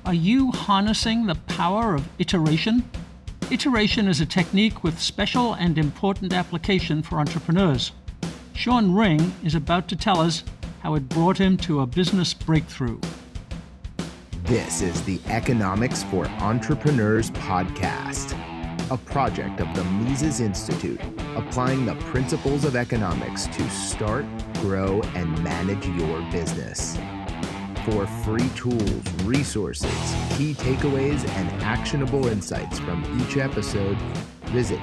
Are you harnessing the power of iteration? Iteration is a technique with special and important application for entrepreneurs. Sean Ring is about to tell us how it brought him to a business breakthrough. This is the Economics for Entrepreneurs podcast, a project of the Mises Institute, applying the principles of economics to start, grow, and manage your business. For free tools, resources, key takeaways, and actionable insights from each episode, visit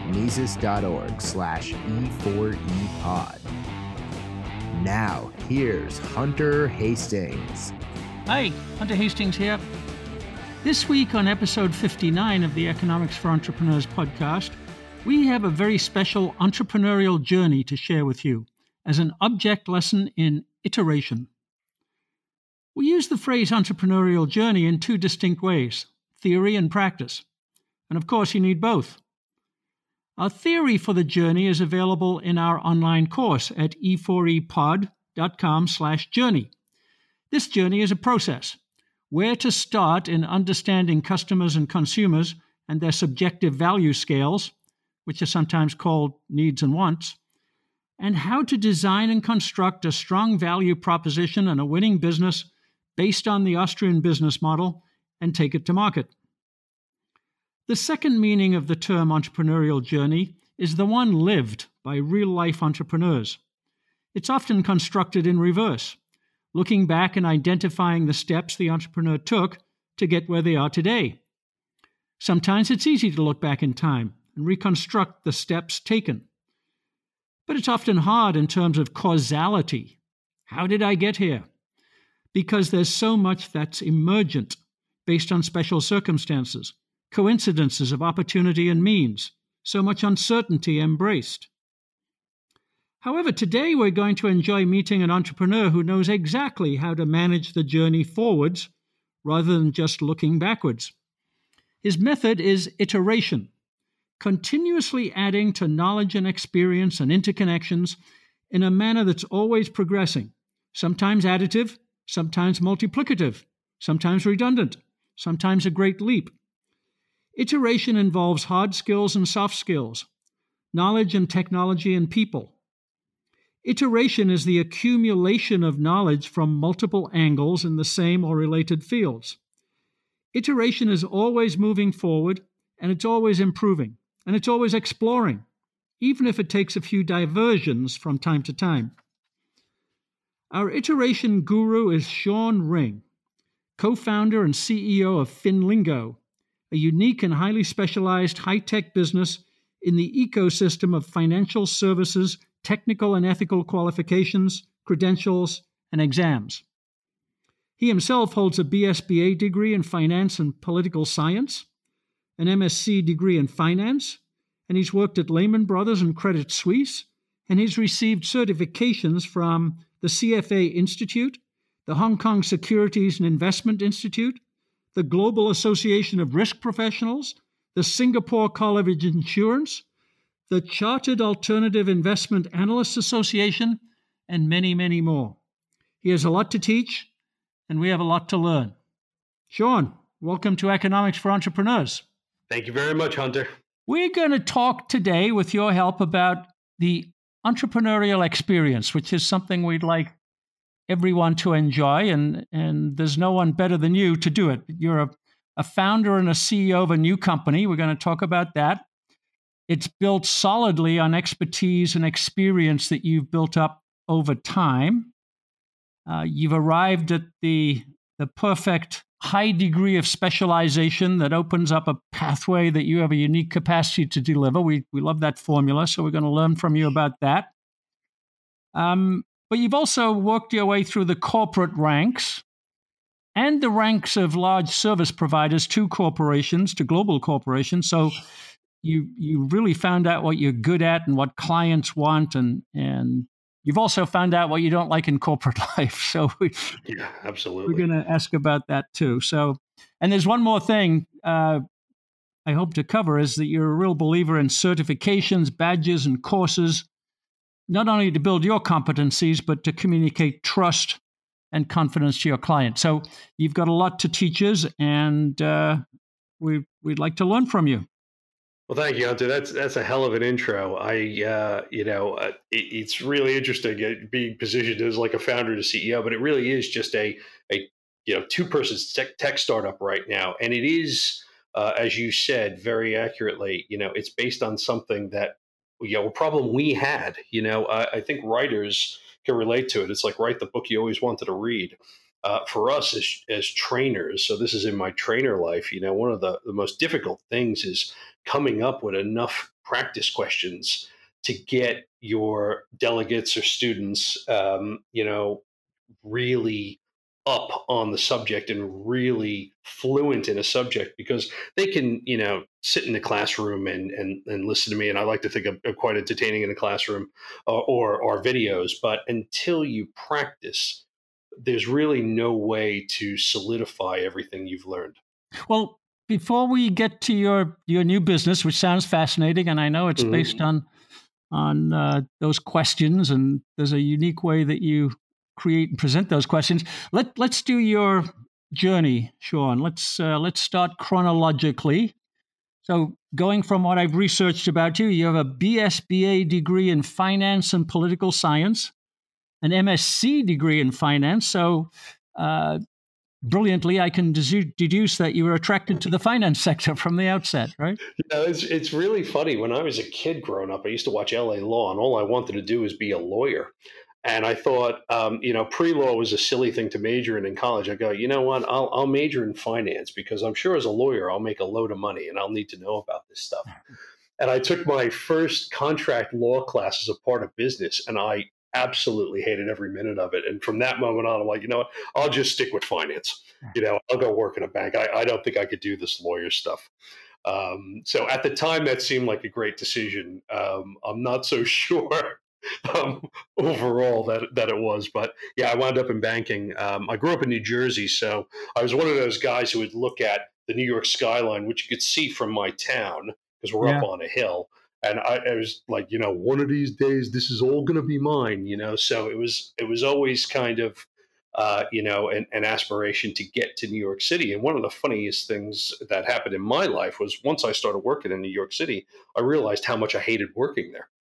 Mises.org/E4EPod. Now, here's Hunter Hastings. Hi, Hunter Hastings here. This week on episode 59 of the Economics for Entrepreneurs podcast, we have a very special entrepreneurial journey to share with you as an object lesson in iteration. We use the phrase entrepreneurial journey in two distinct ways, theory and practice. And of course, you need both. Our theory for the journey is available in our online course at e4epod.com/journey. This journey is a process, where to start in understanding customers and consumers and their subjective value scales, which are sometimes called needs and wants, and how to design and construct a strong value proposition and a winning business based on the Austrian business model and take it to market. The second meaning of the term entrepreneurial journey is the one lived by real-life entrepreneurs. It's often constructed in reverse, looking back and identifying the steps the entrepreneur took to get where they are today. Sometimes it's easy to look back in time and reconstruct the steps taken. But it's often hard in terms of causality. How did I get here? Because there's so much that's emergent, based on special circumstances, coincidences of opportunity and means, so much uncertainty embraced. However, today we're going to enjoy meeting an entrepreneur who knows exactly how to manage the journey forwards rather than just looking backwards. His method is iteration, continuously adding to knowledge and experience and interconnections in a manner that's always progressing, sometimes additive, sometimes multiplicative, sometimes redundant, sometimes a great leap. Iteration involves hard skills and soft skills, knowledge and technology and people. Iteration is the accumulation of knowledge from multiple angles in the same or related fields. Iteration is always moving forward, and it's always improving, and it's always exploring, even if it takes a few diversions from time to time. Our iteration guru is Sean Ring, co-founder and CEO of Finlingo, a unique and highly specialized high-tech business in the ecosystem of financial services, technical and ethical qualifications, credentials, and exams. He himself holds a BSBA degree in finance and political science, an MSc degree in finance, and he's worked at Lehman Brothers and Credit Suisse, and he's received certifications from the CFA Institute, the Hong Kong Securities and Investment Institute, the Global Association of Risk Professionals, the Singapore College of Insurance, the Chartered Alternative Investment Analysts Association, and many, many more. He has a lot to teach, and we have a lot to learn. Sean, welcome to Economics for Entrepreneurs. Thank you very much, Hunter. We're going to talk today, with your help, about the entrepreneurial experience, which is something we'd like everyone to enjoy, and there's no one better than you to do it. You're a founder and a CEO of a new company. We're going to talk about that. It's built solidly on expertise and experience that you've built up over time. You've arrived at the perfect high degree of specialization that opens up a pathway that you have a unique capacity to deliver. We love that formula, so we're going to learn from you about that. But you've also worked your way through the corporate ranks and the ranks of large service providers to corporations, to global corporations. So you really found out what you're good at and what clients want, and you've also found out what you don't like in corporate life. So yeah, absolutely. We're going to ask about that too. So, and there's one more thing I hope to cover is that you're a real believer in certifications, badges, and courses, not only to build your competencies, but to communicate trust and confidence to your client. So you've got a lot to teach us, and we'd like to learn from you. Well, thank you, Hunter. That's a hell of an intro. It's really interesting being positioned as like a founder and a CEO, but it really is just a two-person tech startup right now, and it is, as you said very accurately, it's based on something that a problem we had. I think writers can relate to it. It's like write the book you always wanted to read. For us as trainers, so this is in my trainer life, one of the most difficult things is coming up with enough practice questions to get your delegates or students, really up on the subject and really fluent in a subject, because they can, sit in the classroom and listen to me. And I like to think I'm quite entertaining in the classroom, or videos. But until you practice, there's really no way to solidify everything you've learned. Well, before we get to your new business, which sounds fascinating, and I know it's based on those questions, and there's a unique way that you create and present those questions. Let's do your journey, Sean. Let's start chronologically. So, going from what I've researched about you, you have a BSBA degree in finance and political science, an MSc degree in finance. So, brilliantly, I can deduce that you were attracted to the finance sector from the outset, right? It's really funny. When I was a kid growing up, I used to watch LA Law, and all I wanted to do was be a lawyer. And I thought, pre-law was a silly thing to major in college. I go, you know what? I'll major in finance, because I'm sure as a lawyer, I'll make a load of money and I'll need to know about this stuff. And I took my first contract law class as a part of business, and I absolutely hated every minute of it. And from that moment on, I'm like, you know what? I'll just stick with finance. I'll go work in a bank. I don't think I could do this lawyer stuff. So at the time, that seemed like a great decision. I'm not so sure overall that it was, but yeah, I wound up in banking. I grew up in New Jersey, so I was one of those guys who would look at the New York skyline, which you could see from my town because we're up on a hill. And I was like, one of these days, this is all going to be mine, So it was always kind of, an aspiration to get to New York City. And one of the funniest things that happened in my life was once I started working in New York City, I realized how much I hated working there.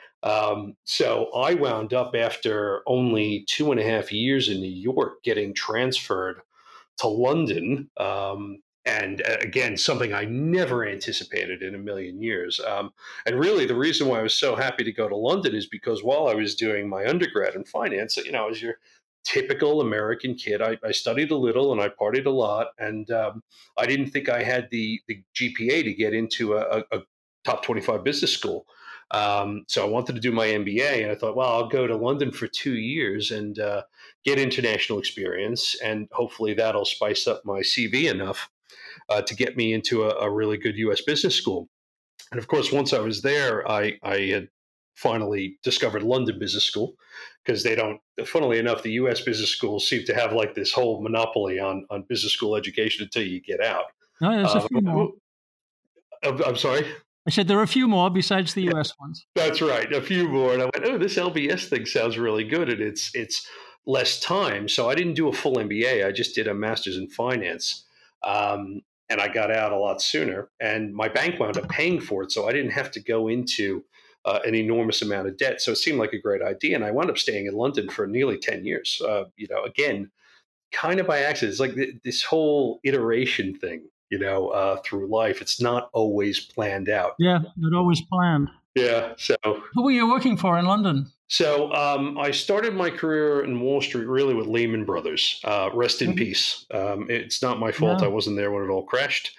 So I wound up, after only 2.5 years in New York, getting transferred to London. And again, something I never anticipated in a million years. And really, the reason why I was so happy to go to London is because while I was doing my undergrad in finance, I was your typical American kid. I studied a little and I partied a lot. And I didn't think I had the GPA to get into a top 25 business school. So I wanted to do my MBA, and I thought, well, I'll go to London for 2 years and get international experience, and hopefully that'll spice up my CV enough to get me into a really good U.S. business school. And of course, once I was there, I had finally discovered London Business School, because they don't, funnily enough, the U.S. business schools seem to have like this whole monopoly on business school education until you get out. No, there's a few more. I'm sorry? I said there are a few more besides the US ones. That's right, a few more. And I went, oh, this LBS thing sounds really good, and it's less time. So I didn't do a full MBA. I just did a master's in finance, and I got out a lot sooner. And my bank wound up paying for it, so I didn't have to go into an enormous amount of debt. So it seemed like a great idea, and I wound up staying in London for nearly 10 years. Again, kind of by accident. It's like this whole iteration thing. Through life, it's not always planned out. Yeah, not always planned. Yeah. So who were you working for in London? So I started my career in Wall Street really with Lehman Brothers. Rest in peace. It's not my fault. Yeah. I wasn't there when it all crashed.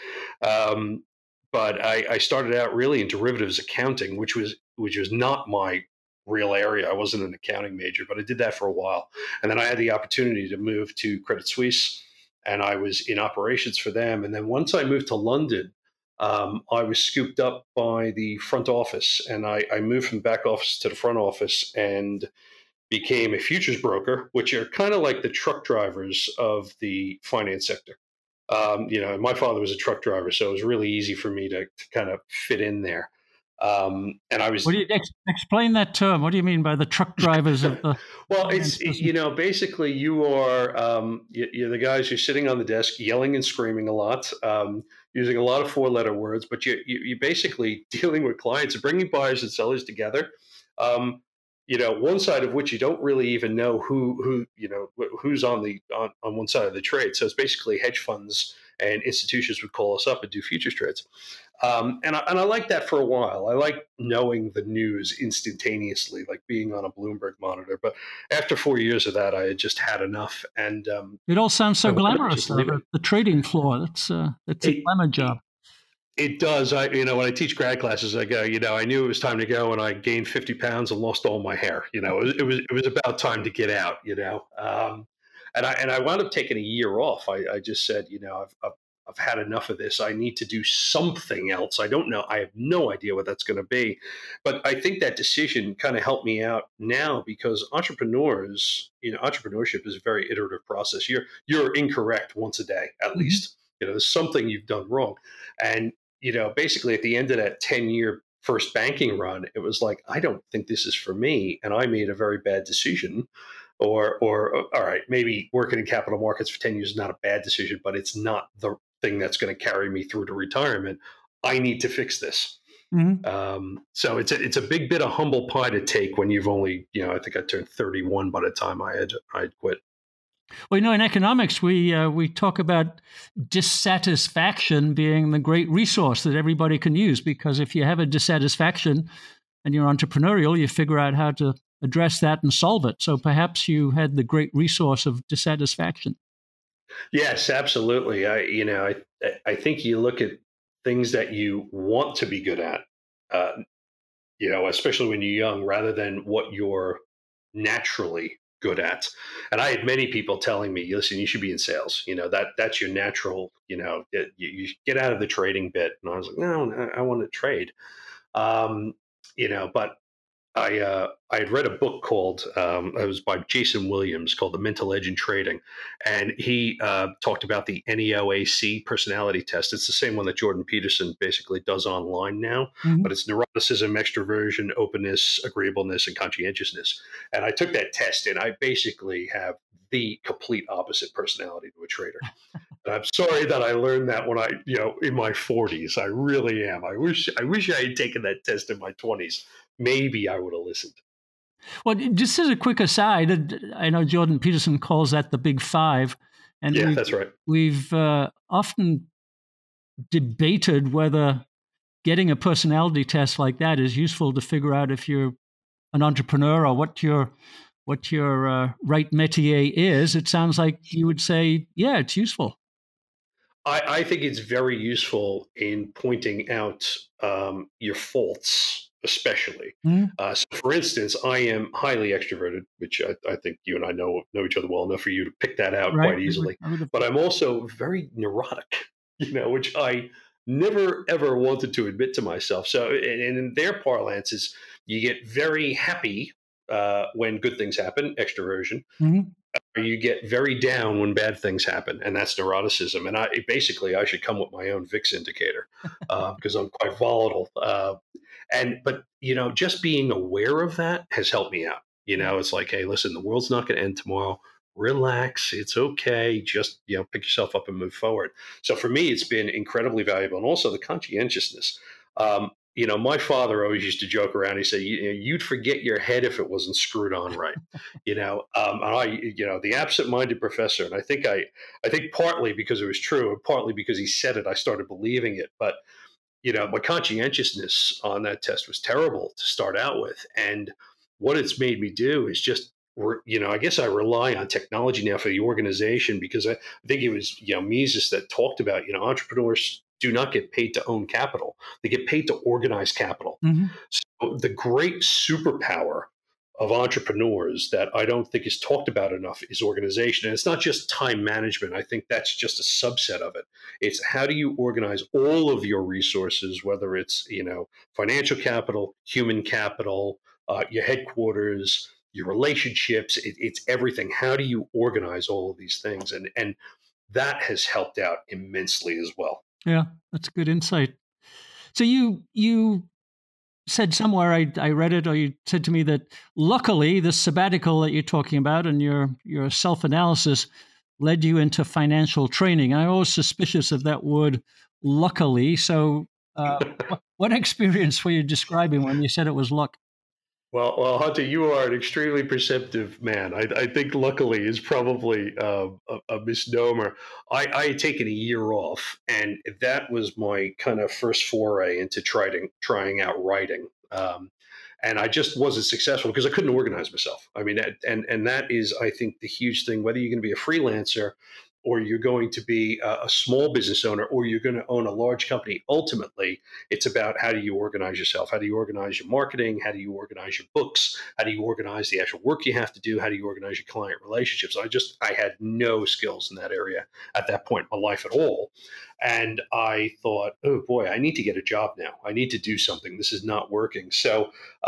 But I started out really in derivatives accounting, which was not my real area. I wasn't an accounting major, but I did that for a while. And then I had the opportunity to move to Credit Suisse, and I was in operations for them. And then once I moved to London, I was scooped up by the front office, and I moved from back office to the front office and became a futures broker, which are kind of like the truck drivers of the finance sector. My father was a truck driver, so it was really easy for me to kind of fit in there. And I was What do you explain that term? What do you mean by the truck drivers of the well, finance business? basically you are you're the guys who're sitting on the desk yelling and screaming a lot, using a lot of four-letter words, but you're basically dealing with clients and bringing buyers and sellers together. Um, one side of which you don't really even know who's on one side of the trade. So it's basically hedge funds and institutions would call us up and do futures trades. And I like that for a while. I like knowing the news instantaneously, like being on a Bloomberg monitor. But after 4 years of that, I had just had enough. And It all sounds I so wanted to glamorous, just though. leave it. The trading floor, that's a It, glamour job. it does. When I teach grad classes, I go, I knew it was time to go, and I gained 50 pounds and lost all my hair. It was about time to get out. And I wound up taking a year off. I just said, I've had enough of this. I need to do something else. I don't know. I have no idea what that's going to be. But I think that decision kind of helped me out now because entrepreneurship is a very iterative process. You're incorrect once a day, at least. There's something you've done wrong. And basically at the end of that 10-year first banking run, it was like, I don't think this is for me. And I made a very bad decision. Or all right, maybe working in capital markets for 10 years is not a bad decision, but it's not the thing that's going to carry me through to retirement. I need to fix this. So it's a big bit of humble pie to take when you've only, I think I turned 31 by the time I had quit. Well, in economics, we talk about dissatisfaction being the great resource that everybody can use, because if you have a dissatisfaction and you're entrepreneurial, you figure out how to address that and solve it. So perhaps you had the great resource of dissatisfaction. Yes, absolutely. I think you look at things that you want to be good at, uh, especially when you're young, rather than what you're naturally good at. And I had many people telling me, "Listen, you should be in sales. That's your natural. You get out of the trading bit." And I was like, "No, I want to trade." Um, but I had read a book called it was by Jason Williams called The Mental Edge in Trading, and he talked about the NEOAC personality test. It's the same one that Jordan Peterson basically does online now, but it's neuroticism, extroversion, openness, agreeableness, and conscientiousness. And I took that test, and I basically have the complete opposite personality to a trader. And I'm sorry that I learned that when in my 40s. I really am. I wish I had taken that test in my 20s. Maybe I would have listened. Well, just as a quick aside, I know Jordan Peterson calls that the Big Five, and Yeah, that's right. We've often debated whether getting a personality test like that is useful to figure out if you're an entrepreneur or what your right métier is. It sounds like you would say, yeah, it's useful. I think it's very useful in pointing out your faults, especially. So for instance, I am highly extroverted, which I think you and I know each other well enough for you to pick that out quite easily. But I'm also very neurotic, which I never ever wanted to admit to myself. So, and in their parlance, is you get very happy when good things happen, extroversion. You get very down when bad things happen, and that's neuroticism. And I should come with my own VIX indicator because I'm quite volatile. But just being aware of that has helped me out. It's like, hey, listen, the world's not going to end tomorrow. Relax, it's okay. Just pick yourself up and move forward. So for me, it's been incredibly valuable, and also the conscientiousness. My father always used to joke around. He said, "You'd forget your head if it wasn't screwed on right." The absent-minded professor. And I think partly because it was true, and partly because he said it, I started believing it. But my conscientiousness on that test was terrible to start out with, and what it's made me do is just. I guess I rely on technology now for the organization because I think it was Mises that talked about entrepreneurs do not get paid to own capital; they get paid to organize capital. So the great superpower of entrepreneurs that I don't think is talked about enough is organization. And it's not just time management. I think that's just a subset of it. It's how do you organize all of your resources, whether it's, financial capital, human capital, your headquarters, your relationships, it's everything. How do you organize all of these things? And that has helped out immensely as well. Yeah, that's a good insight. So you said somewhere, I read it, or you said to me that luckily the sabbatical that you're talking about and your self-analysis led you into financial training. I'm always suspicious of that word luckily. So what experience were you describing when you said it was luck? Well, Hunter, you are an extremely perceptive man. I think luckily is probably a misnomer. I had taken a year off, and that was my kind of first foray into trying out writing. And I just wasn't successful because I couldn't organize myself. I mean, and that is, I think, the huge thing. Whether you're going to be a freelancer or you're going to be a small business owner or you're going to own a large company, ultimately, it's about how do you organize yourself? How do you organize your marketing? How do you organize your books? How do you organize the actual work you have to do? How do you organize your client relationships? I had no skills in that area at that point in my life at all. And I thought, oh boy, I need to get a job now. I need to do something. This is not working. So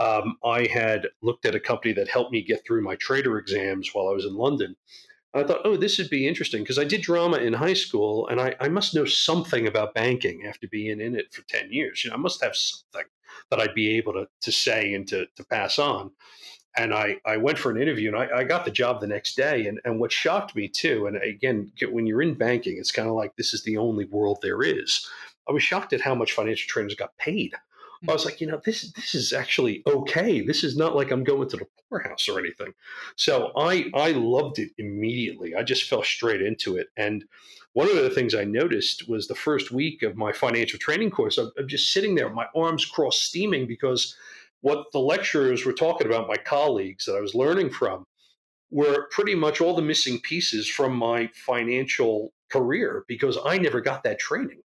I had looked at a company that helped me get through my trader exams while I was in London. I thought, oh, this would be interesting because I did drama in high school and I must know something about banking after being in it for 10 years. I must have something that I'd be able to say and to pass on. And I went for an interview and I got the job the next day. And what shocked me too, and again, when you're in banking, it's kind of like this is the only world there is. I was shocked at how much financial trainers got paid. I was like, this is actually okay. This is not like I'm going to the poorhouse or anything. So I loved it immediately. I just fell straight into it. And one of the things I noticed was the first week of my financial training course, I'm just sitting there, my arms crossed steaming because what the lecturers were talking about, my colleagues that I was learning from, were pretty much all the missing pieces from my financial career because I never got that training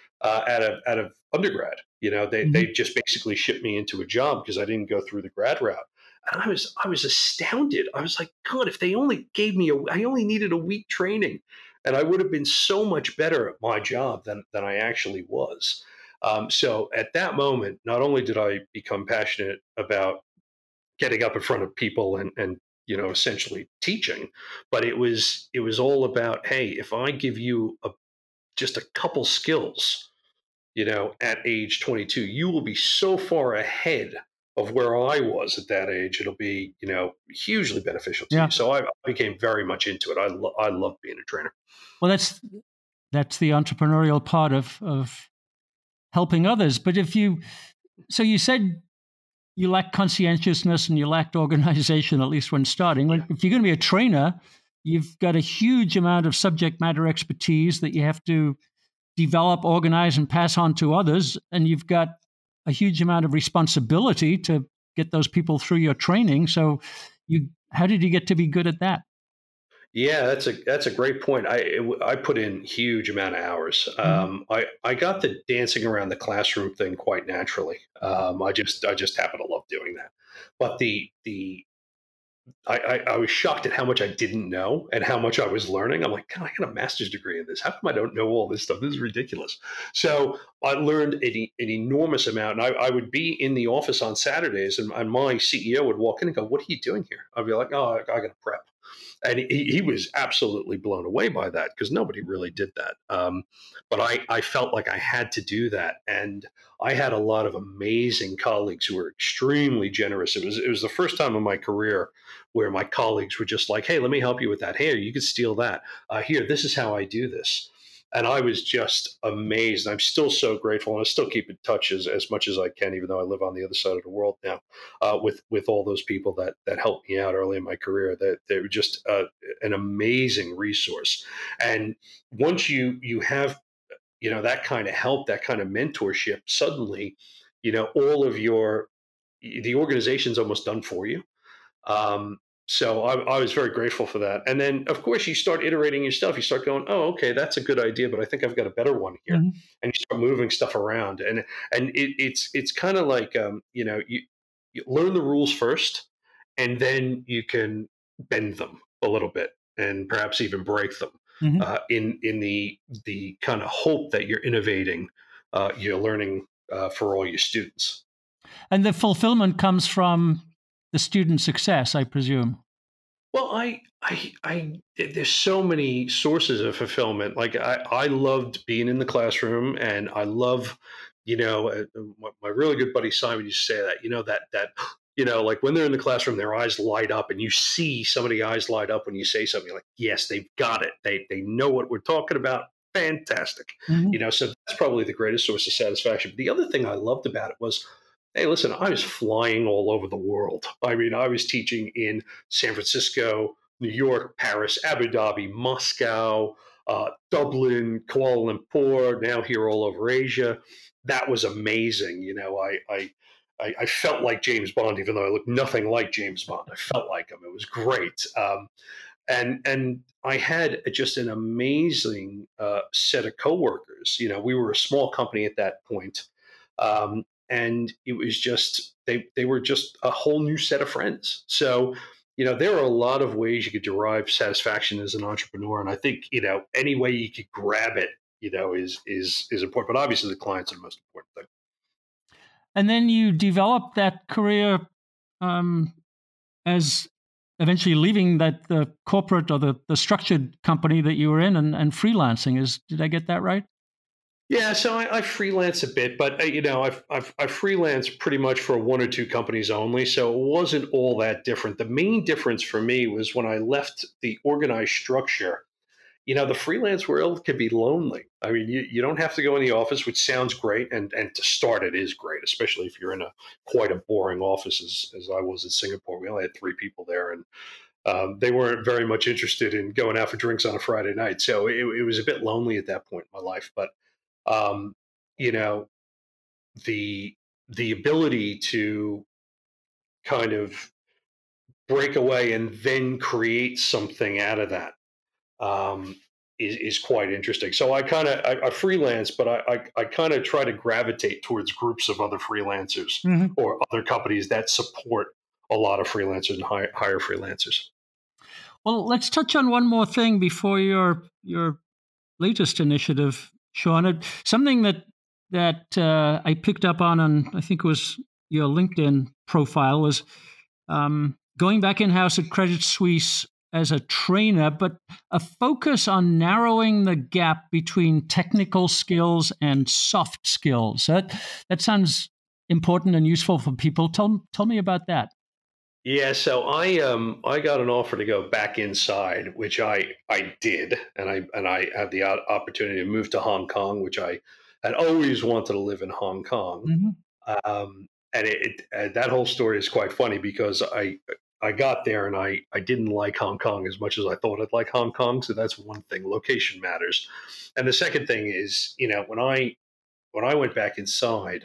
out of undergrad. They just basically shipped me into a job because I didn't go through the grad route. And I was astounded. I was like, God, if they only gave me I only needed a week training, and I would have been so much better at my job than I actually was. So at that moment, not only did I become passionate about getting up in front of people and essentially teaching, but it was all about, hey, if I give you just a couple skills at age 22, you will be so far ahead of where I was at that age. It'll be, hugely beneficial to Yeah. you. So I became very much into it. I love being a trainer. Well, that's the entrepreneurial part of helping others. But so you said you lacked conscientiousness and you lacked organization, at least when starting. Yeah. If you're going to be a trainer, you've got a huge amount of subject matter expertise that you have to develop, organize, and pass on to others. And you've got a huge amount of responsibility to get those people through your training. So how did you get to be good at that? Yeah, that's a great point. I put in huge amount of hours. I got the dancing around the classroom thing quite naturally. I just happen to love doing that. But I was shocked at how much I didn't know and how much I was learning. I'm like, God, I got a master's degree in this. How come I don't know all this stuff? This is ridiculous. So I learned an enormous amount. And I would be in the office on Saturdays, and my CEO would walk in and go, "What are you doing here?" I'd be like, "Oh, I got to prep." And he was absolutely blown away by that because nobody really did that. But I felt like I had to do that. And I had a lot of amazing colleagues who were extremely generous. It was the first time in my career where my colleagues were just like, "Hey, let me help you with that. Hey, you could steal that. Here, this is how I do this." And I was just amazed. I'm still so grateful, and I still keep in touch as much as I can, even though I live on the other side of the world now, with all those people that helped me out early in my career. That they were just an amazing resource. And once you have that kind of help, that kind of mentorship, suddenly all of the organization's almost done for you. So I was very grateful for that. And then, of course, you start iterating your stuff. You start going, "Oh, okay, that's a good idea, but I think I've got a better one here." Mm-hmm. And you start moving stuff around. And it's kind of like you learn the rules first, and then you can bend them a little bit, and perhaps even break them Mm-hmm. in the kind of hope that you're innovating, you're learning for all your students. And the fulfillment comes from the student success, I presume. Well, there's so many sources of fulfillment. Like I loved being in the classroom, and I love my really good buddy Simon used to say that, like when they're in the classroom, their eyes light up, and you see some of the eyes light up when you say something. You're like, yes, they've got it. They know what we're talking about. Fantastic. Mhm. So that's probably the greatest source of satisfaction. But the other thing I loved about it was, hey, listen, I was flying all over the world. I mean, I was teaching in San Francisco, New York, Paris, Abu Dhabi, Moscow, Dublin, Kuala Lumpur, now here all over Asia. That was amazing. I felt like James Bond, even though I looked nothing like James Bond. I felt like him. It was great. And I had just an amazing set of coworkers. We were a small company at that point. And it was just, they were just a whole new set of friends. So, there are a lot of ways you could derive satisfaction as an entrepreneur. And I think, any way you could grab it, is important. But obviously the clients are the most important thing. And then you developed that career as eventually leaving the corporate or the structured company that you were in and freelancing. Did I get that right? Yeah, so I freelance a bit, but I've freelanced pretty much for one or two companies only, so it wasn't all that different. The main difference for me was when I left the organized structure. The freelance world can be lonely. I mean, you don't have to go in the office, which sounds great, and to start it is great, especially if you're in quite a boring office as I was in Singapore. We only had 3 people there, and they weren't very much interested in going out for drinks on a Friday night, so it was a bit lonely at that point in my life, but um, you know, the ability to kind of break away and then create something out of that um, is quite interesting. So I freelance, but I kind of try to gravitate towards groups of other freelancers Mm-hmm. or other companies that support a lot of freelancers and hire freelancers. Well, let's touch on one more thing before your latest initiative, Sean. Something that I picked up on I think it was your LinkedIn profile was going back in house at Credit Suisse as a trainer, but a focus on narrowing the gap between technical skills and soft skills. That sounds important and useful for people. Tell me about that. Yeah, so I got an offer to go back inside, which I did, and I had the opportunity to move to Hong Kong, which I had always wanted to live in Hong Kong. Mm-hmm. And that whole story is quite funny because I got there and I didn't like Hong Kong as much as I thought I'd like Hong Kong. So that's one thing. Location matters, and the second thing is when I went back inside.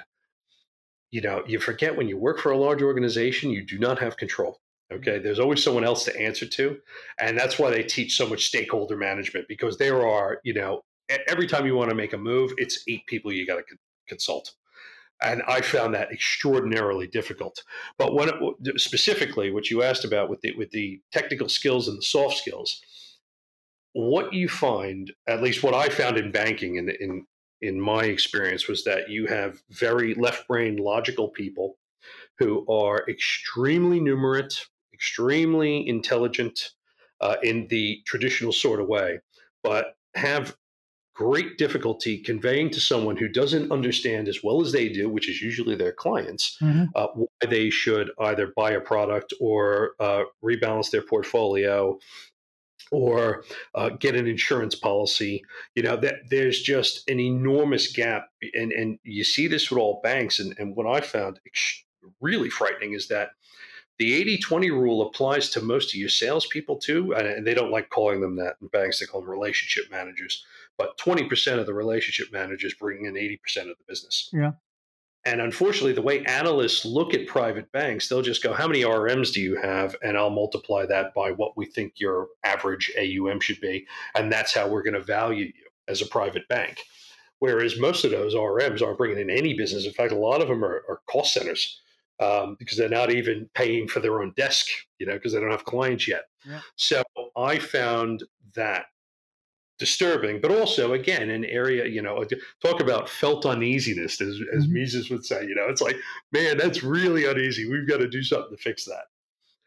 You forget when you work for a large organization, you do not have control. Okay. There's always someone else to answer to. And that's why they teach so much stakeholder management because there are, every time you want to make a move, it's 8 people you got to consult. And I found that extraordinarily difficult. But specifically, what you asked about with the technical skills and the soft skills, what you find, at least what I found in banking in my experience, was that you have very left brain logical people who are extremely numerate, extremely intelligent in the traditional sort of way, but have great difficulty conveying to someone who doesn't understand as well as they do, which is usually their clients, Mm-hmm. why they should either buy a product or rebalance their portfolio or get an insurance policy. That there's just an enormous gap, and you see this with all banks. And what I found really frightening is that the 80-20 rule applies to most of your salespeople too, and they don't like calling them that in banks. They call them relationship managers. But 20% of the relationship managers bring in 80% of the business. Yeah. And unfortunately, the way analysts look at private banks, they'll just go, how many RMs do you have? And I'll multiply that by what we think your average AUM should be. And that's how we're going to value you as a private bank. Whereas most of those RMs aren't bringing in any business. In fact, a lot of them are cost centers because they're not even paying for their own desk, because they don't have clients yet. Yeah. So I found that disturbing, but also again an area, talk about felt uneasiness, as Mm-hmm. Mises would say. It's like, man, that's really uneasy. We've got to do something to fix that.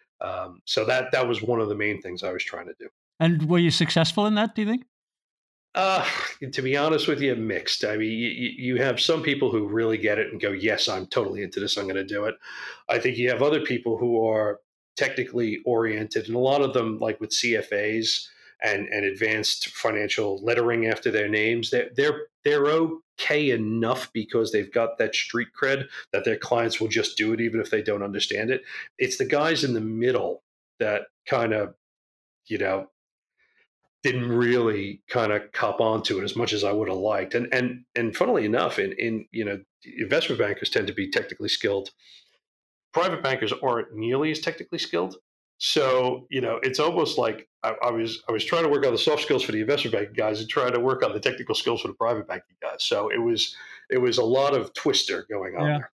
So that was one of the main things I was trying to do. And were you successful in that, do you think? Uh, to be honest with you, mixed. I mean, you have some people who really get it and go, "Yes, I'm totally into this. I'm going to do it." I think you have other people who are technically oriented, and a lot of them, like with CFAs and advanced financial lettering after their names, they're okay enough because they've got that street cred that their clients will just do it even if they don't understand it. It's the guys in the middle that kind of, you know, didn't really kind of cop onto it as much as I would have liked. And funnily enough, in investment bankers tend to be technically skilled. Private bankers aren't nearly as technically skilled. So, it's almost like I was trying to work on the soft skills for the investment banking guys and trying to work on the technical skills for the private banking guys. So it was a lot of twister going on Yeah. there.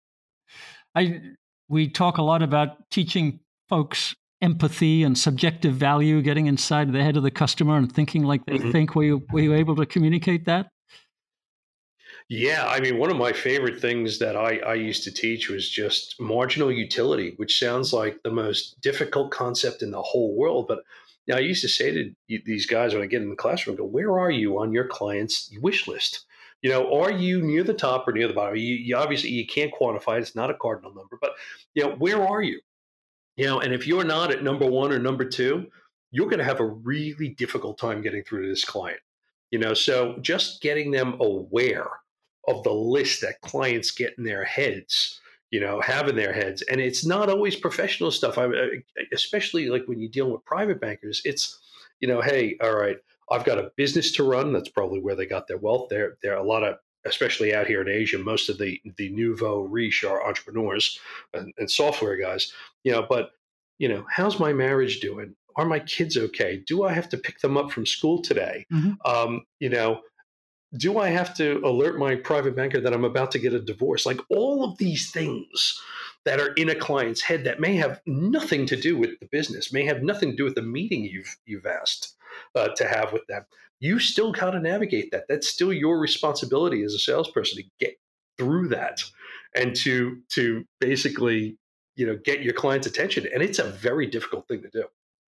We talk a lot about teaching folks empathy and subjective value, getting inside the head of the customer and thinking like they Mhm. think. Were you able to communicate that? Yeah, I mean, one of my favorite things that I used to teach was just marginal utility, which sounds like the most difficult concept in the whole world. But I used to say to these guys when I get in the classroom, I go, where are you on your client's wish list? Are you near the top or near the bottom? You obviously you can't quantify it; it's not a cardinal number. But where are you? And if you're not at number one or number two, you're going to have a really difficult time getting through to this client. So just getting them aware of the list that clients get in their heads, have in their heads. And it's not always professional stuff. Especially like when you deal with private bankers, it's, hey, all right, I've got a business to run. That's probably where they got their wealth. There are a lot of, especially out here in Asia, most of the nouveau riche are entrepreneurs and software guys, but how's my marriage doing? Are my kids okay? Do I have to pick them up from school today? Hmm. Um, you know, do I have to alert my private banker that I'm about to get a divorce? Like all of these things that are in a client's head that may have nothing to do with the business, may have nothing to do with the meeting you've asked to have with them. You still got to navigate that. That's still your responsibility as a salesperson to get through that and to basically get your client's attention. And it's a very difficult thing to do.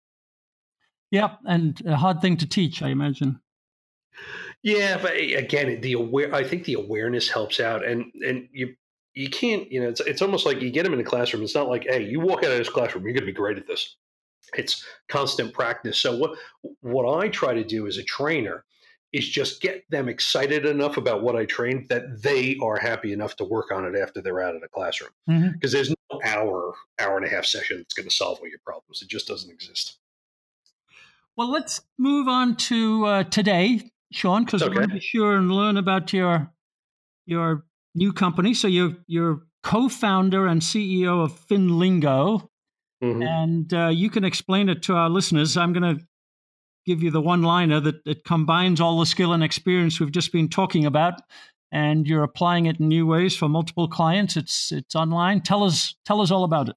Yeah, and a hard thing to teach, I imagine. Yeah, but again, I think the awareness helps out, and you can't, it's almost like you get them in the classroom. It's not like, hey, you walk out of this classroom, you're going to be great at this. It's constant practice. So what I try to do as a trainer is just get them excited enough about what I trained that they are happy enough to work on it after they're out of the classroom. Hmm. Because there's no hour and a half session that's going to solve all your problems. It just doesn't exist. Well, let's move on to today, Sean, because I Okay. want to be sure and learn about your new company. So you're co-founder and CEO of Finlingo, Hmm. and you can explain it to our listeners. I'm going to give you the one-liner that it combines all the skill and experience we've just been talking about, and you're applying it in new ways for multiple clients. It's online. Tell us all about it.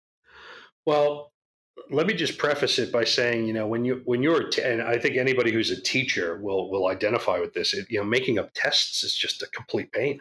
Well, let me just preface it by saying, and I think anybody who's a teacher will identify with this. Making up tests is just a complete pain.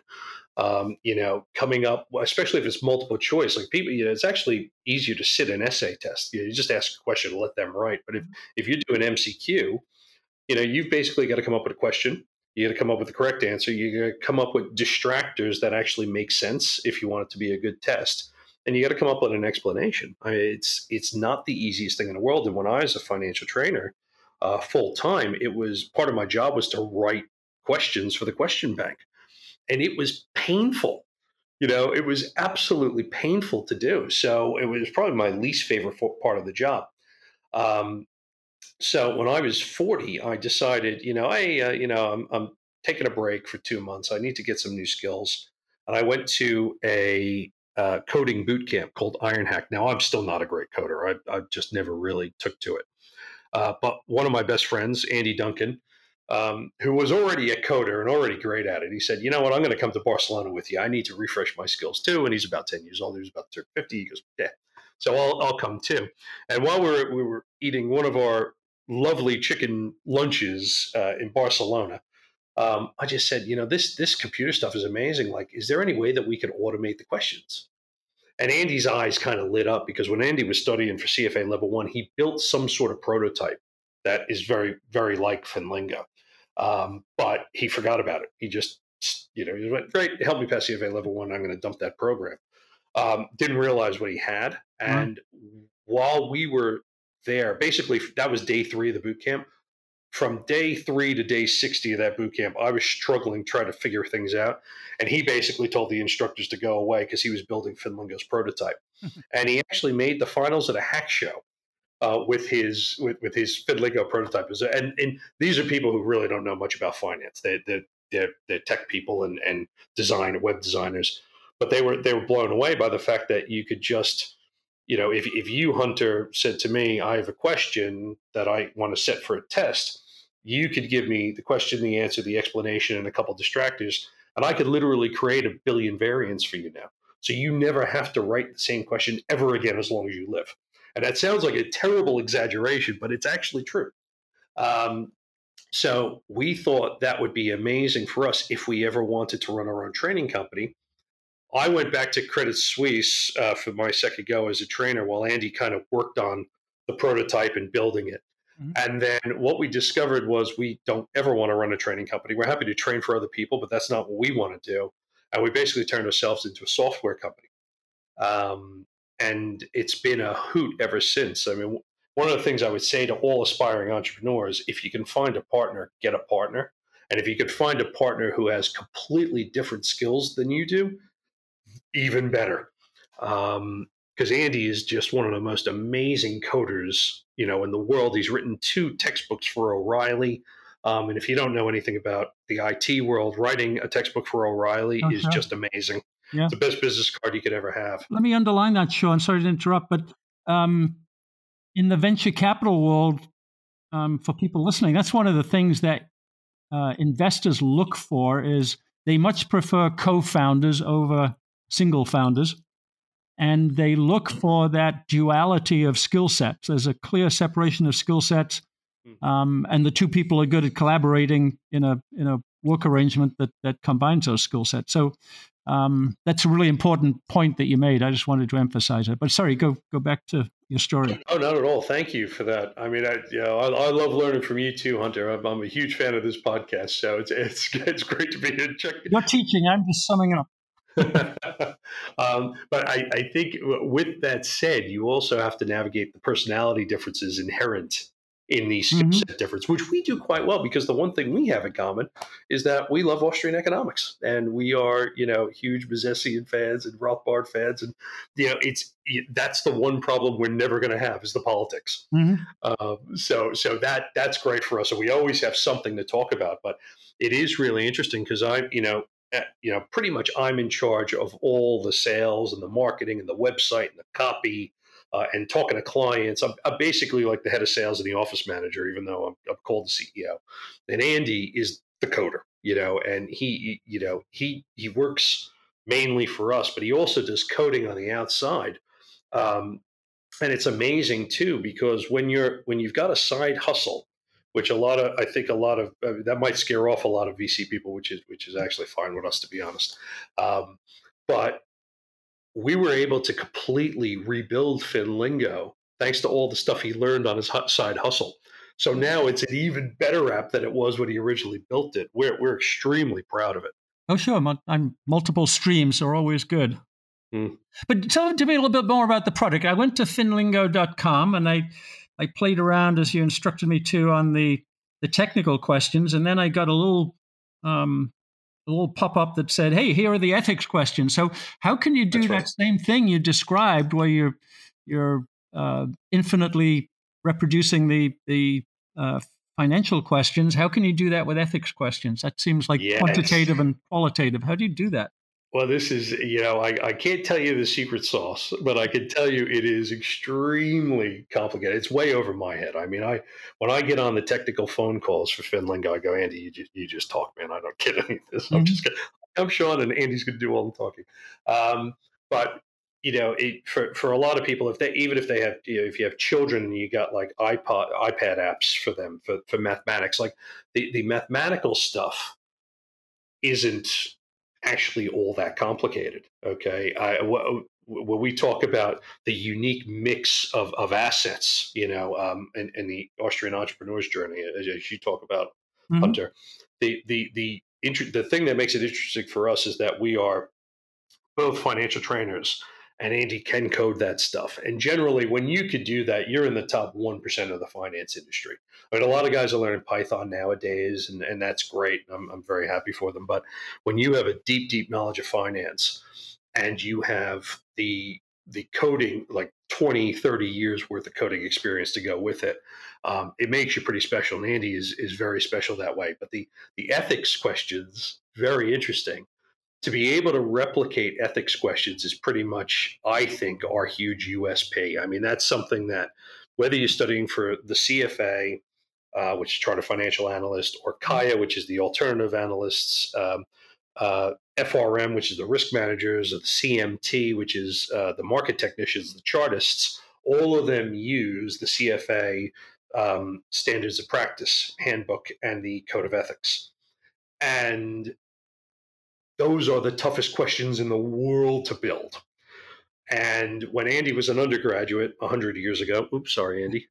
Coming up, especially if it's multiple choice, like people, it's actually easier to sit an essay test. You just ask a question and let them write. But if you do an MCQ, you've basically got to come up with a question. You got to come up with the correct answer. You got to come up with distractors that actually make sense if you want it to be a good test. And you got to come up with an explanation. It's not the easiest thing in the world. And when I was a financial trainer full time, it was part of my job was to write questions for the question bank, and it was painful. It was absolutely painful to do. So it was probably my least favorite part of the job. Um, so when I was 40, I decided, I'm taking a break for 2 months. I need to get some new skills. And I went to a coding boot camp called Ironhack. Now, I'm still not a great coder. I just never really took to it. But one of my best friends, Andy Duncan, who was already a coder and already great at it, he said, you know what, I'm going to come to Barcelona with you. I need to refresh my skills too. And he's about 10 years old. He was about 50. He goes, yeah. So I'll come too. And while we were eating one of our lovely chicken lunches in Barcelona, I just said, this computer stuff is amazing. Like, is there any way that we could automate the questions? And Andy's eyes kind of lit up because when Andy was studying for CFA level 1, he built some sort of prototype that is very, very like Finlingo. But he forgot about it. He just, he went, great, help me pass CFA level one. I'm going to dump that program. Didn't realize what he had. And while we were there, basically that was day 3 of the boot camp. From day 3 to day 60 of that boot camp, I was struggling trying to figure things out. And he basically told the instructors to go away because he was building Finlingo's prototype. And he actually made the finals at a hack show with his Finlingo prototype. And these are people who really don't know much about finance. They're tech people and web designers. But they were blown away by the fact that you could just, if you, Hunter, said to me, I have a question that I want to set for a test, you could give me the question, the answer, the explanation, and a couple of distractors, and I could literally create 1 billion variants for you now. So you never have to write the same question ever again as long as you live. And that sounds like a terrible exaggeration, but it's actually true. So we thought that would be amazing for us if we ever wanted to run our own training company. I went back to Credit Suisse for my second go as a trainer while Andy kind of worked on the prototype and building it. Mm-hmm. And then what we discovered was we don't ever want to run a training company. We're happy to train for other people, but that's not what we want to do. And we basically turned ourselves into a software company. And it's been a hoot ever since. I mean, one of the things I would say to all aspiring entrepreneurs, if you can find a partner, get a partner. And if you could find a partner who has completely different skills than you do, even better. Because Andy is just one of the most amazing coders, in the world. He's written 2 textbooks for O'Reilly. And if you don't know anything about the IT world, writing a textbook for O'Reilly is just amazing. Yeah. It's the best business card you could ever have. Let me underline that, Sean. Sorry to interrupt, but in the venture capital world, for people listening, that's one of the things that investors look for is they much prefer co-founders over single founders. And they look for that duality of skill sets. There's a clear separation of skill sets. And the 2 people are good at collaborating in a work arrangement that combines those skill sets. So that's a really important point that you made. I just wanted to emphasize it. But sorry, go back to your story. Oh, not at all. Thank you for that. I mean, I love learning from you too, Hunter. I'm a huge fan of this podcast, so it's great to be here. You're teaching. I'm just summing up. But I think with that said, you also have to navigate the personality differences inherent in the skill set difference, which we do quite well, because the one thing we have in common is that we love Austrian economics, and we are, huge Misesian fans and Rothbard fans, and that's the one problem we're never going to have is the politics. So that's great for us, and we always have something to talk about. But it is really interesting because pretty much I'm in charge of all the sales and the marketing and the website and the copy. And talking to clients, I'm basically like the head of sales and the office manager, even though I'm called the CEO. And Andy is the coder, and he works mainly for us, but he also does coding on the outside. And it's amazing too, because when you've got a side hustle, which I think that might scare off a lot of VC people, which is actually fine with us, to be honest. But we were able to completely rebuild Finlingo thanks to all the stuff he learned on his side hustle. So now it's an even better app than it was when he originally built it. We're extremely proud of it. Oh, sure. Multiple streams are always good. But tell me a little bit more about the product. I went to finlingo.com and I played around as you instructed me to on the technical questions. And then I got a little pop-up that said, hey, here are the ethics questions. So how can you do that same thing you described where you're infinitely reproducing the financial questions? How can you do that with ethics questions? That seems like quantitative and qualitative. How do you do that? Well, this is, I can't tell you the secret sauce, but I can tell you it is extremely complicated. It's way over my head. I mean, when I get on the technical phone calls for Finlingo, I go, Andy, you just talk, man. I don't get any of this. I'm Sean, and Andy's going to do all the talking. But for a lot of people, even if they have, if you have children and you got like iPad apps for them for mathematics, like the mathematical stuff isn't actually all that complicated. Okay. When we talk about the unique mix of assets, in the Austrian entrepreneur's journey, as you talk about Mm-hmm. Hunter. The thing that makes it interesting for us is that we are both financial trainers, and Andy can code that stuff. And generally, when you could do that, you're in the top 1% of the finance industry. I mean, a lot of guys are learning Python nowadays, and that's great. I'm very happy for them. But when you have a deep, deep knowledge of finance and you have the coding, like 20, 30 years worth of coding experience to go with it, it makes you pretty special. And Andy is very special that way. But the ethics questions, very interesting. To be able to replicate ethics questions is pretty much, I think, our huge USP. I mean, that's something that whether you're studying for the CFA, which is Chartered Financial Analyst, or CAIA, which is the alternative analysts, FRM, which is the risk managers, or the CMT, which is the market technicians, the chartists, all of them use the CFA Standards of Practice Handbook and the Code of Ethics. And those are the toughest questions in the world to build. And when Andy was an undergraduate 100 years ago, oops, sorry, Andy,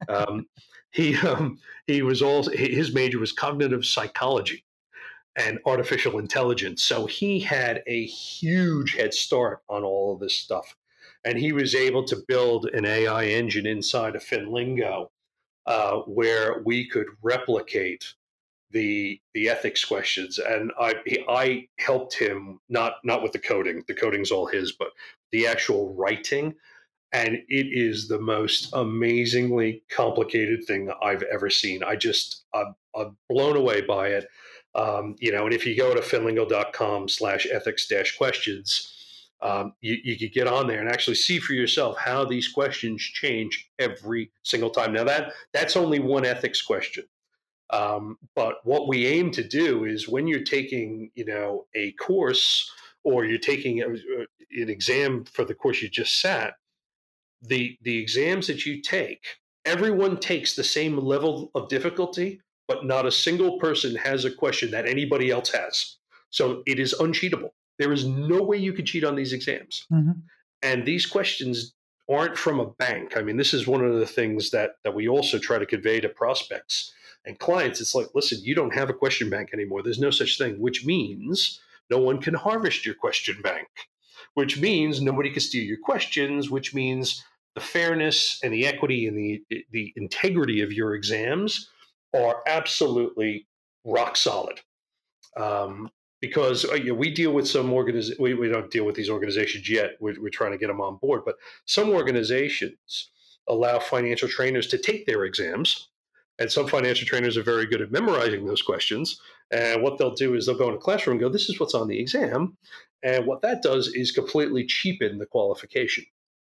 he was also, his major was cognitive psychology and artificial intelligence. So he had a huge head start on all of this stuff. And he was able to build an AI engine inside of Finlingo where we could replicate the ethics questions, and I helped him not with the coding. The coding's all his, but the actual writing, and it is the most amazingly complicated thing I've ever seen. I'm blown away by it. And if you go to finlingo.com/ethics-questions, you could get on there and actually see for yourself how these questions change every single time. Now that's only one ethics question. But what we aim to do is when you're taking, a course or you're taking an exam for the course you just sat, the exams that you take, everyone takes the same level of difficulty, but not a single person has a question that anybody else has. So it is uncheatable. There is no way you could cheat on these exams. Mm-hmm. And these questions aren't from a bank. I mean, this is one of the things that we also try to convey to prospects and clients. It's like, listen, you don't have a question bank anymore. There's no such thing, which means no one can harvest your question bank, which means nobody can steal your questions, which means the fairness and the equity and the integrity of your exams are absolutely rock solid. Because we deal with some we don't deal with these organizations yet. We're trying to get them on board, but some organizations allow financial trainers to take their exams, and some financial trainers are very good at memorizing those questions. And what they'll do is they'll go in a classroom and go, "This is what's on the exam," and what that does is completely cheapen the qualification.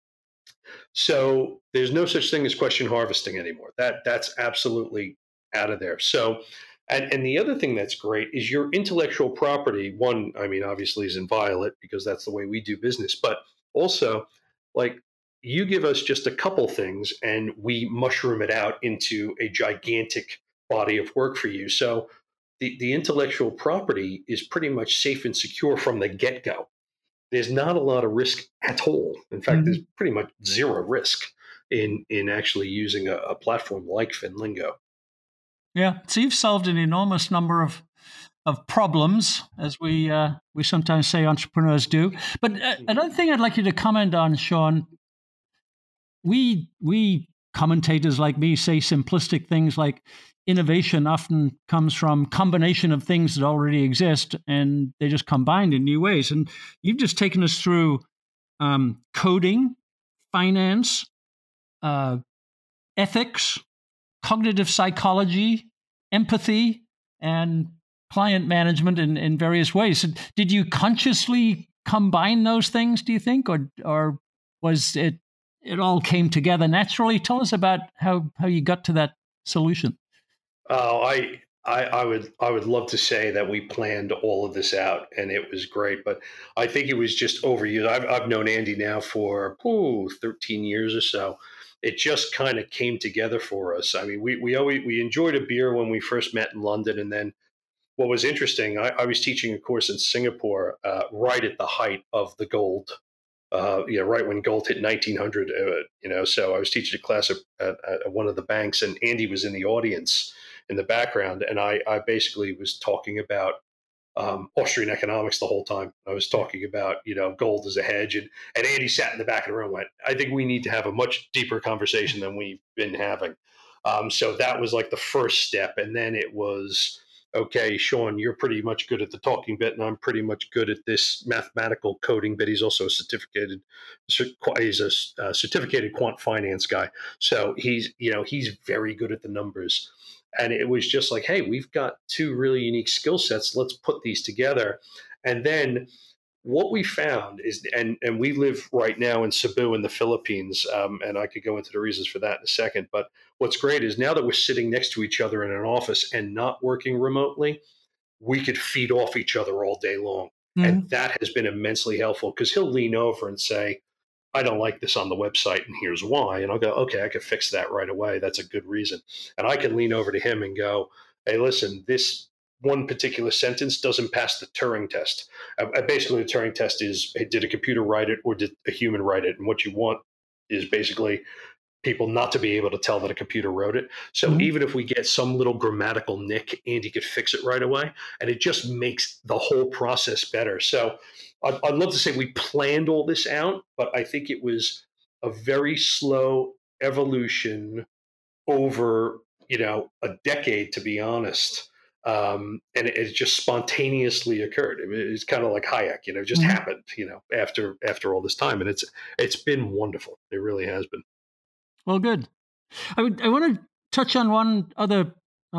So there's no such thing as question harvesting anymore. That's absolutely out of there. So, and the other thing that's great is your intellectual property. One, I mean, obviously is inviolate because that's the way we do business. But also, like, you give us just a couple things and we mushroom it out into a gigantic body of work for you. So the intellectual property is pretty much safe and secure from the get-go. There's not a lot of risk at all. In fact, there's pretty much zero risk in actually using a platform like Finlingo. Yeah, so you've solved an enormous number of problems, as we sometimes say entrepreneurs do. But another thing I'd like you to comment on, Sean, we commentators like me say simplistic things like innovation often comes from combination of things that already exist, and they're just combined in new ways. And you've just taken us through coding, finance, ethics, cognitive psychology, empathy, and client management in various ways. Did you consciously combine those things, do you think, or was it all came together naturally? Tell us about how you got to that solution. Oh, I would love to say that we planned all of this out and it was great, but I think it was just overused. I've known Andy now for 13 years or so. It just kind of came together for us. I mean, we enjoyed a beer when we first met in London, and then what was interesting, I was teaching a course in Singapore right at the height of the gold. Right when gold hit 1900, so I was teaching a class at one of the banks, and Andy was in the audience. in the background, and I basically was talking about Austrian economics the whole time. I was talking about, gold as a hedge, and Andy sat in the back of the room and went, I think we need to have a much deeper conversation than we've been having. So that was like the first step. And then it was, okay, Sean, you're pretty much good at the talking bit, and I'm pretty much good at this mathematical coding bit. He's also he's a certificated quant finance guy. So he's very good at the numbers. And it was just like, hey, we've got two really unique skill sets. Let's put these together. And then what we found is, and we live right now in Cebu in the Philippines, and I could go into the reasons for that in a second. But what's great is now that we're sitting next to each other in an office and not working remotely, we could feed off each other all day long. Mm-hmm. And that has been immensely helpful, because he'll lean over and say, I don't like this on the website, and here's why. And I'll go, okay, I could fix that right away. That's a good reason. And I can lean over to him and go, hey, listen, this one particular sentence doesn't pass the Turing test. Basically, the Turing test is, hey, did a computer write it or did a human write it? And what you want is basically people not to be able to tell that a computer wrote it. So mm-hmm. even if we get some little grammatical nick, Andy could fix it right away. And it just makes the whole process better. So I'd love to say we planned all this out, but I think it was a very slow evolution over, a decade, to be honest. And it just spontaneously occurred. It's kind of like Hayek, it just mm-hmm. happened, after all this time. And it's been wonderful. It really has been. Well, good. I want to touch on one other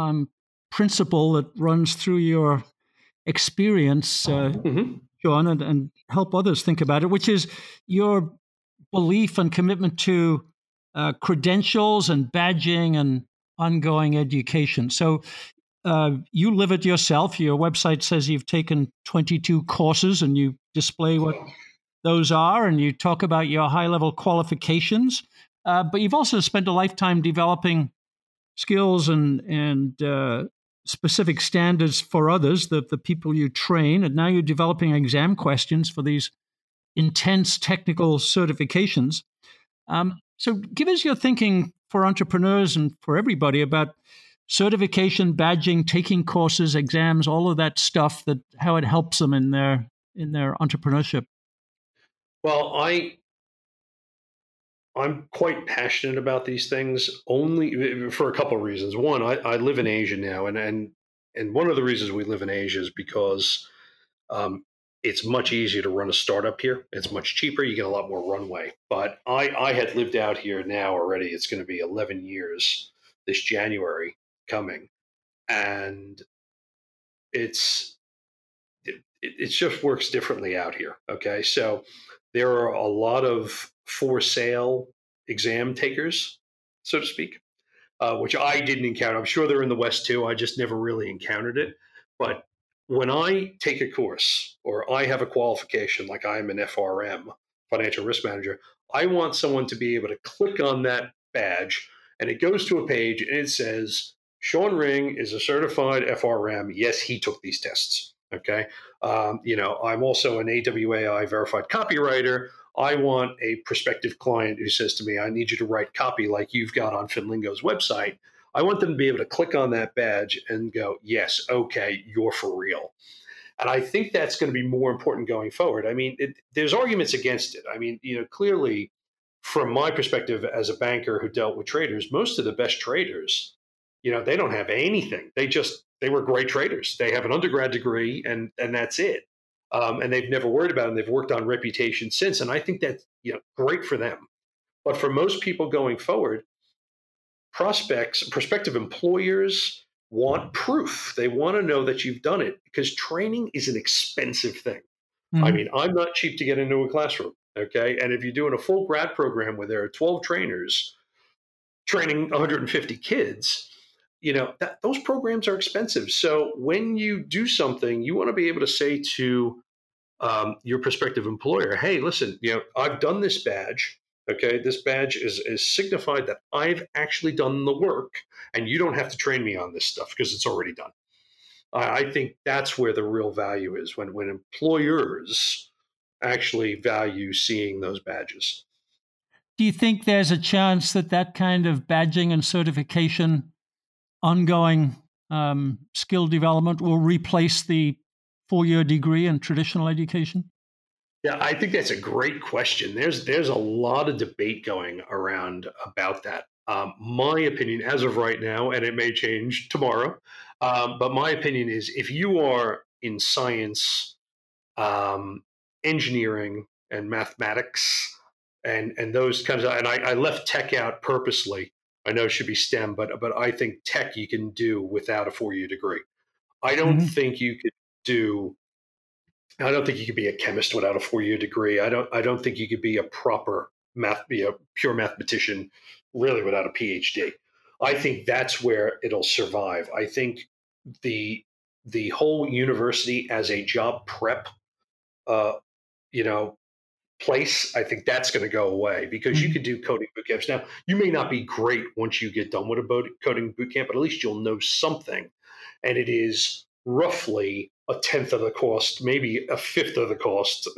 principle that runs through your experience, mm-hmm. Sean, and help others think about it, which is your belief and commitment to credentials and badging and ongoing education. So you live it yourself. Your website says you've taken 22 courses, and you display what those are, and you talk about your high-level qualifications. But you've also spent a lifetime developing skills and specific standards for others, the people you train, and now you're developing exam questions for these intense technical certifications. So give us your thinking for entrepreneurs and for everybody about certification, badging, taking courses, exams, all of that stuff, how it helps them in their entrepreneurship. Well, I'm quite passionate about these things, only for a couple of reasons. One, I live in Asia now, and one of the reasons we live in Asia is because it's much easier to run a startup here. It's much cheaper. You get a lot more runway. But I had lived out here now already. It's going to be 11 years this January coming, and it just works differently out here. Okay, so there are a lot of for sale exam takers, so to speak, which I didn't encounter. I'm sure they're in the West too. I just never really encountered it. But when I take a course or I have a qualification, like I'm an FRM, financial risk manager, I want someone to be able to click on that badge, and it goes to a page and it says, Sean Ring is a certified FRM. Yes, he took these tests. Okay. I'm also an AWAI verified copywriter. I want a prospective client who says to me, I need you to write copy like you've got on Finlingo's website. I want them to be able to click on that badge and go, yes, okay, you're for real. And I think that's going to be more important going forward. I mean, there's arguments against it. I mean, clearly from my perspective as a banker who dealt with traders, most of the best traders, they don't have anything. They were great traders. They have an undergrad degree and that's it. And they've never worried about it. And they've worked on reputation since. And I think that's great for them. But for most people going forward, prospective employers want proof. They want to know that you've done it, because training is an expensive thing. Mm-hmm. I mean, I'm not cheap to get into a classroom. Okay. And if you're doing a full grad program where there are 12 trainers training 150 kids, those programs are expensive. So when you do something, you want to be able to say to your prospective employer, hey, listen, I've done this badge. Okay, this badge is signified that I've actually done the work, and you don't have to train me on this stuff because it's already done. I think that's where the real value is, when employers actually value seeing those badges. Do you think there's a chance that kind of badging and certification ongoing skill development will replace the 4-year degree in traditional education? Yeah, I think that's a great question. There's a lot of debate going around about that. My opinion, as of right now, and it may change tomorrow, but my opinion is if you are in science, um, engineering, and mathematics, and those kinds of, and I left tech out purposely. I know it should be STEM, but I think tech you can do without a 4-year degree. I don't Mm-hmm. think you could do I don't think you could be a chemist without a 4-year degree. I don't think you could be a proper be a pure mathematician really without a PhD. I think that's where it'll survive. I think the the whole university as a job prep, uh, you know, place, I think that's going to go away because you Mm-hmm. could do coding boot camps. Now, you may not be great once you get done with a coding boot camp, but at least you'll know something. And it is roughly a tenth of the cost, maybe a fifth of the cost,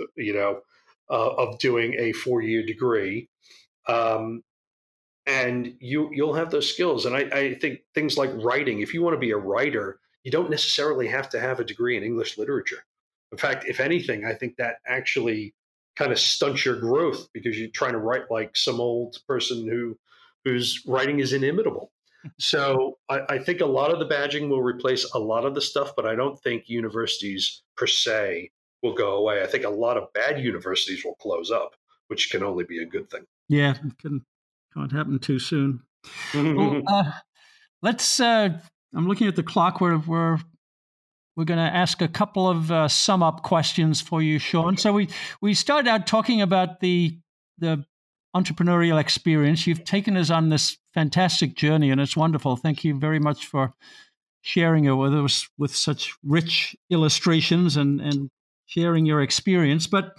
of doing a 4-year degree. Um, and you'll have those skills. And I think things like writing, if you want to be a writer, you don't necessarily have to have a degree in English literature. In fact, if anything, I think that actually kind of stunts your growth because you're trying to write like some old person whose writing is inimitable. So I think a lot of the badging will replace a lot of the stuff, but I don't think universities per se will go away. I think a lot of bad universities will close up, which can only be a good thing. Yeah, it can't happen too soon. Well, let's. I'm looking at the clock. We're going to ask a couple of sum up questions for you, Sean. Okay. So we started out talking about the entrepreneurial experience. You've taken us on this fantastic journey, and it's wonderful. Thank you very much for sharing it with us with such rich illustrations and sharing your experience. But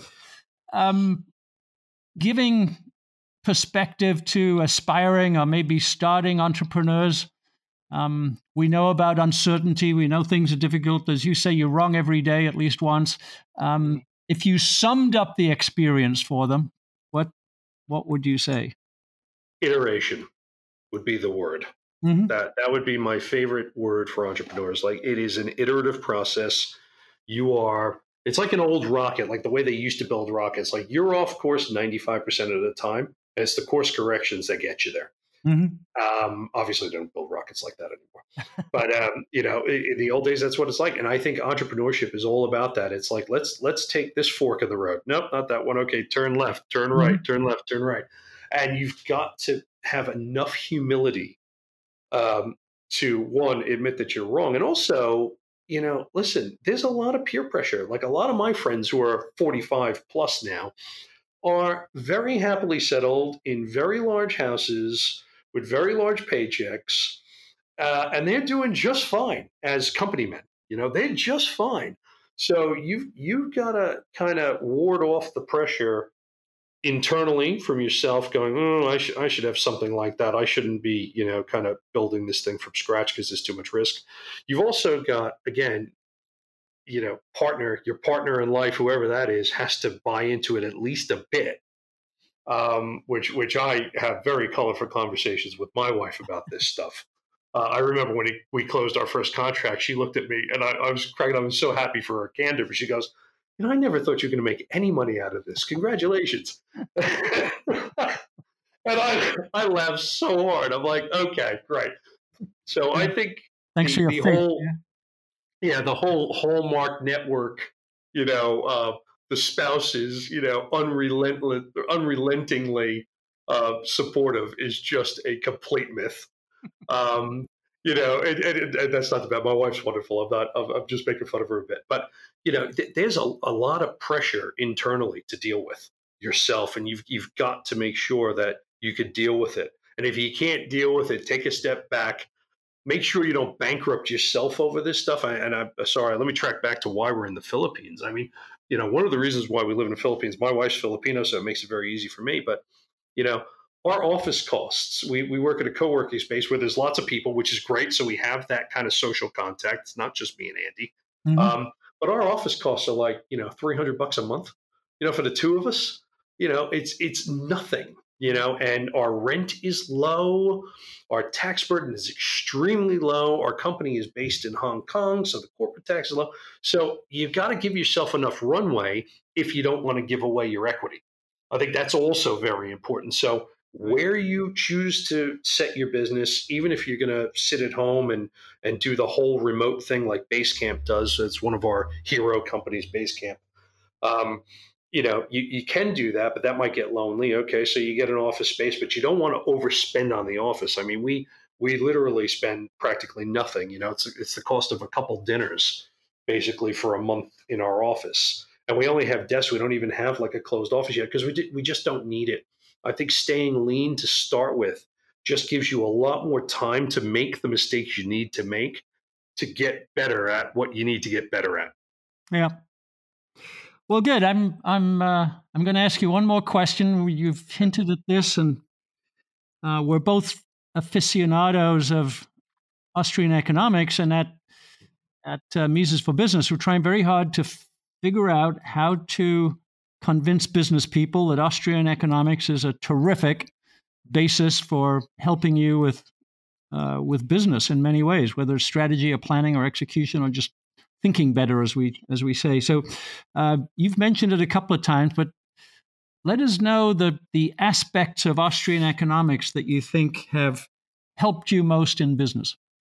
giving perspective to aspiring or maybe starting entrepreneurs. We know about uncertainty. We know things are difficult. As you say, you're wrong every day, at least once. If you summed up the experience for them, what would you say? Iteration would be the word. Mm-hmm. That would be my favorite word for entrepreneurs. Like it is an iterative process. It's like an old rocket, like the way they used to build rockets. Like you're off course 95% of the time, and it's the course corrections that get you there. Obviously, they don't build rockets like that anymore. But in the old days, that's what it's like. And I think entrepreneurship is all about that. It's like let's take this fork in the road. Nope, not that one. Okay, turn left, turn right, Mm-hmm. turn left, turn right. And you've got to have enough humility to one admit that you're wrong, and also listen. There's a lot of peer pressure. Like a lot of my friends who are 45 plus now are very happily settled in very large houses with very large paychecks, and they're doing just fine as company men. They're just fine. So you've got to kind of ward off the pressure internally from yourself, going, "Oh, I should have something like that. I shouldn't be, kind of building this thing from scratch because there's too much risk." You've also got, again, your partner in life, whoever that is, has to buy into it at least a bit. Which I have very colorful conversations with my wife about this stuff. I remember when we closed our first contract, she looked at me and I was cracking up. I was so happy for her candor, but she goes, "I never thought you were going to make any money out of this. Congratulations." And I laughed so hard. I'm like, okay, great. So I think Thanks for the your the faith. whole the whole Hallmark network, the spouses, unrelentingly supportive is just a complete myth. Um, and that's not bad. My wife's wonderful. I'm just making fun of her a bit, but there's a lot of pressure internally to deal with yourself, and you've got to make sure that you can deal with it. And if you can't deal with it, take a step back. Make sure you don't bankrupt yourself over this stuff. I'm sorry. Let me track back to why we're in the Philippines. I mean, one of the reasons why we live in the Philippines. My wife's Filipino, so it makes it very easy for me. But you know, our office costs. We work at a co-working space where there's lots of people, which is great. So we have that kind of social contact. It's not just me and Andy. Mm-hmm. But our office costs are like $300 a month. For the two of us, it's nothing. and our rent is low, our tax burden is extremely low, our company is based in Hong Kong, so the corporate tax is low. So you've got to give yourself enough runway if you don't want to give away your equity. I think that's also very important. So where you choose to set your business, even if you're going to sit at home and do the whole remote thing like Basecamp does, it's one of our hero companies, Basecamp. Um, you can do that, but that might get lonely. Okay, so you get an office space, but you don't want to overspend on the office. I mean, we literally spend practically nothing. It's the cost of a couple dinners basically for a month in our office, and we only have desks. We don't even have like a closed office yet because we just don't need it. I think staying lean to start with just gives you a lot more time to make the mistakes you need to make to get better at what you need to get better at. Yeah. Well, good. I'm going to ask you one more question. You've hinted at this, and we're both aficionados of Austrian economics, and at Mises for Business, we're trying very hard to figure out how to convince business people that Austrian economics is a terrific basis for helping you with business in many ways, whether it's strategy or planning or execution or just thinking better, as we say. So you've mentioned it a couple of times, but let us know the aspects of Austrian economics that you think have helped you most in business.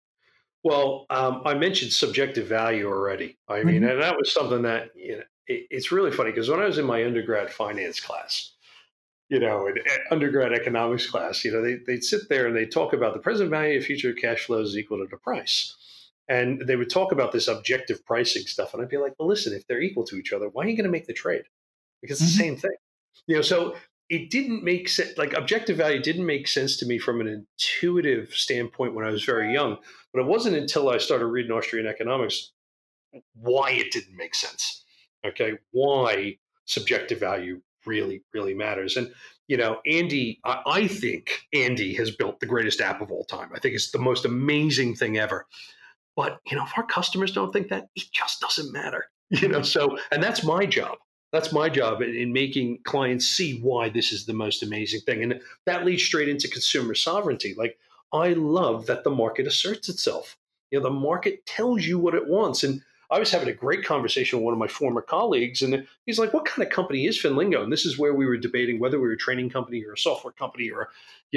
Well, I mentioned subjective value already. I mean, and that was something that it's really funny because when I was in my undergrad finance class, in undergrad economics class, they'd sit there and they'd talk about the present value of future cash flows is equal to the price. And they would talk about this objective pricing stuff. And I'd be like, well, listen, if they're equal to each other, why are you going to make the trade? Because it's the same thing. So it didn't make sense. Like objective value didn't make sense to me from an intuitive standpoint when I was very young. But it wasn't until I started reading Austrian economics why it didn't make sense. Okay. Why subjective value really, really matters. And, Andy, I think Andy has built the greatest app of all time. I think it's the most amazing thing ever. But, if our customers don't think that, it just doesn't matter, so, and that's my job. That's my job in making clients see why this is the most amazing thing. And that leads straight into consumer sovereignty. Like, I love that the market asserts itself. The market tells you what it wants. And I was having a great conversation with one of my former colleagues, and he's like, what kind of company is Finlingo? And this is where we were debating whether we were a training company or a software company or,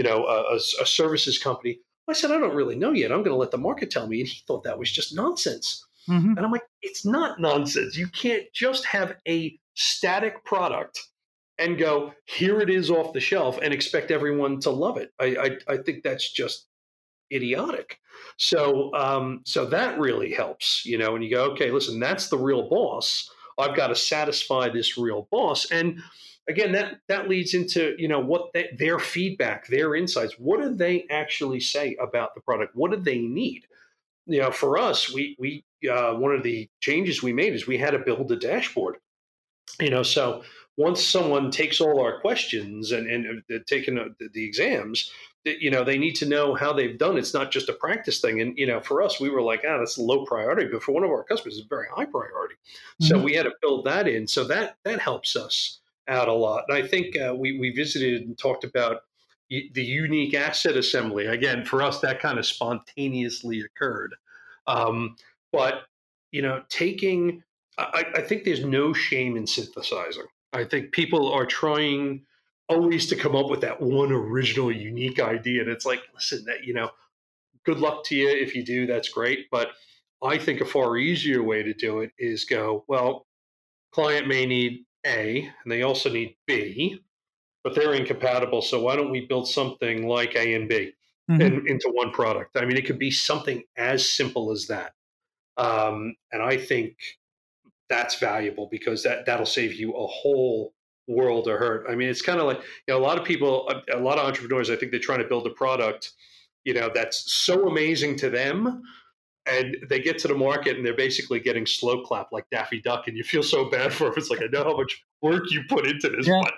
a services company. I said, I don't really know yet. I'm going to let the market tell me. And he thought that was just nonsense. And I'm like, it's not nonsense. You can't just have a static product and go, here it is off the shelf and expect everyone to love it. I think that's just idiotic. So that really helps, and you go, okay, listen, that's the real boss. I've got to satisfy this real boss. And again, that leads into what their feedback, their insights. What do they actually say about the product? What do they need? For us, we one of the changes we made is we had to build a dashboard. So once someone takes all our questions and taken the exams, they need to know how they've done. It's not just a practice thing. And for us, we were like, that's low priority, but for one of our customers, it's very high priority. So we had to build that in. So that helps us out a lot. And I think we visited and talked about the unique asset assembly. Again, for us, that kind of spontaneously occurred. But taking, I think there's no shame in synthesizing. I think people are trying always to come up with that one original, unique idea, and it's like, listen, that good luck to you if you do. That's great, but I think a far easier way to do it is go, well, client may need A, and they also need B, but they're incompatible. So why don't we build something like A and B into one product? I mean, it could be something as simple as that. And I think that's valuable because that'll save you a whole world of hurt. I mean, it's kind of like, a lot of people, a lot of entrepreneurs, I think they're trying to build a product, that's so amazing to them. And they get to the market and they're basically getting slow clap like Daffy Duck. And you feel so bad for them. It's like, I know how much work you put into this, but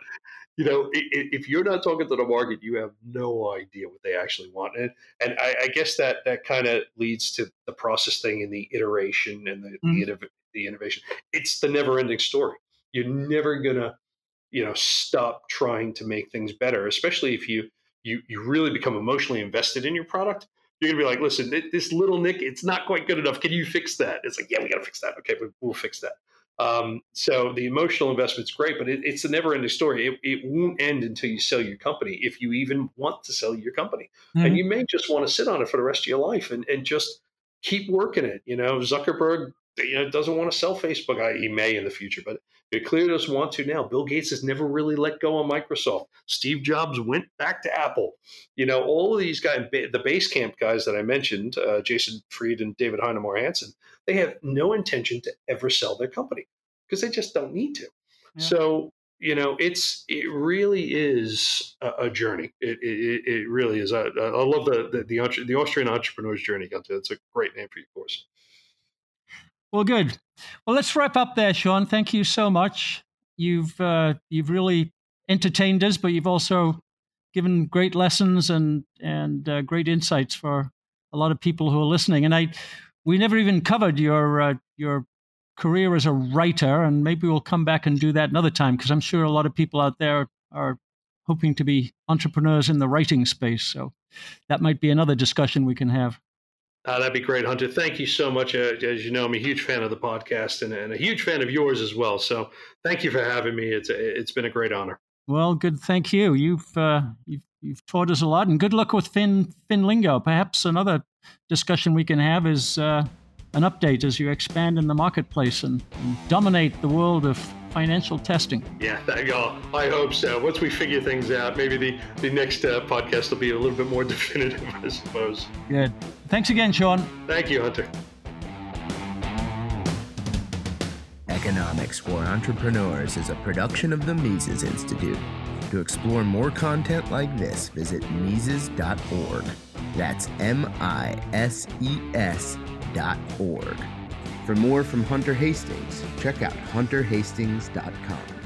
if you're not talking to the market, you have no idea what they actually want. And I guess that kind of leads to the process thing and the iteration and the innovation. It's the never ending story. You're never going to stop trying to make things better, especially if you really become emotionally invested in your product. You're going to be like, listen, this little nick, it's not quite good enough. Can you fix that? It's like, yeah, we got to fix that. Okay, we'll fix that. So the emotional investment's great, but it's a never-ending story. It won't end until you sell your company, if you even want to sell your company. Mm-hmm. And you may just want to sit on it for the rest of your life and just keep working it. Zuckerberg, doesn't want to sell Facebook. He may in the future, but he clearly doesn't want to now. Bill Gates has never really let go of Microsoft. Steve Jobs went back to Apple. All of these guys, the Basecamp guys that I mentioned, Jason Fried and David Heinemeier Hansson, they have no intention to ever sell their company because they just don't need to. Yeah. So, it really is a journey. It really is. I love the Austrian entrepreneur's journey, Gunther. That's a great name for your course. Well, good. Well, let's wrap up there, Sean. Thank you so much. You've really entertained us, but you've also given great lessons and great insights for a lot of people who are listening. And we never even covered your career as a writer, and maybe we'll come back and do that another time, because I'm sure a lot of people out there are hoping to be entrepreneurs in the writing space. So that might be another discussion we can have. That'd be great, Hunter. Thank you so much. As you know, I'm a huge fan of the podcast and a huge fan of yours as well. So thank you for having me. It's been a great honor. Well, good. Thank you. You've taught us a lot, and good luck with FinLingo. Perhaps another discussion we can have is an update as you expand in the marketplace and dominate the world of financial testing. Yeah, I hope so. Once we figure things out, maybe the next podcast will be a little bit more definitive, I suppose. Good. Thanks again, Sean. Thank you, Hunter. Economics for Entrepreneurs is a production of the Mises Institute. To explore more content like this, visit Mises.org. That's MISES.org. For more from Hunter Hastings, check out hunterhastings.com.